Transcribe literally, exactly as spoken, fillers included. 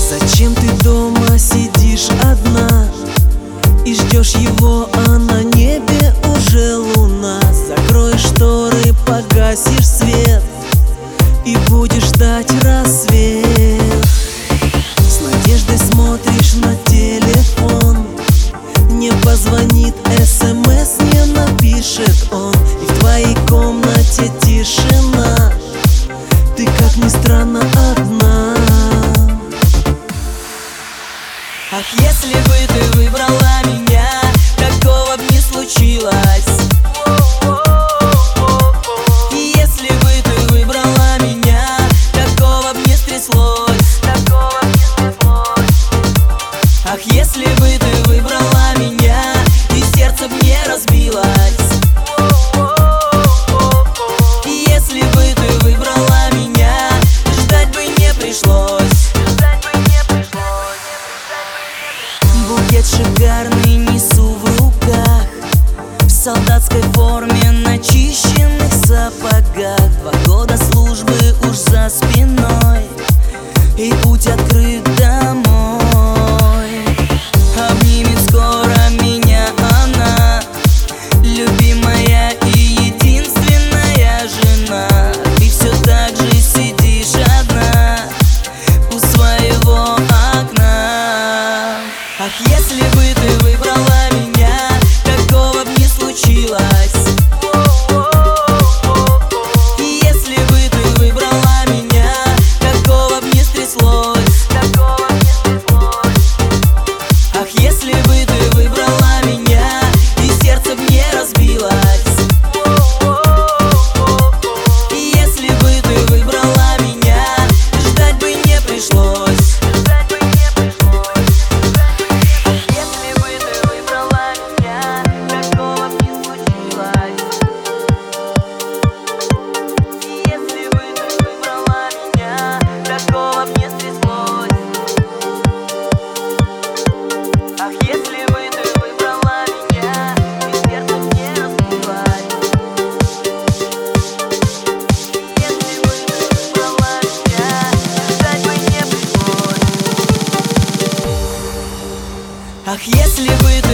Зачем ты дома сидишь одна и ждешь его, а на небе уже луна? Закроешь шторы, погасишь свет и будешь ждать рассвет. С надеждой смотришь на телефон, не позвонит, смс не напишет он, и в твоей комнате тишина, ты, как ни странно, одна. Ах, если бы ты выбрала меня, такого б не случилось. И если бы ты выбрала меня, такого б не стряслось. Ах, если бы ты выбрала меня, и сердце б не разбилось. И если бы ты выбрала меня, ждать бы не пришлось. Букет шикарный несу в руках, в солдатской форме, начищенных сапогах. Два года службы уж за спиной, и путь открыт домой. Обнимет скоро меня она, любимая и единственная жена. Ты все так же сидишь одна у своего окна. Ах, если бы ты выбрала меня, такого б не случилось. И если бы ты выбрала меня, такого б не стряслось. Ах, если бы ты выбрала меня, и сердце б не разбилось. И если бы ты выбрала меня, ждать бы не пришлось. Ах, если бы ты выбрала меня, и сердце б не разбилось. Если бы ты выбрала меня, ждать бы не пришлось. Ах, если бы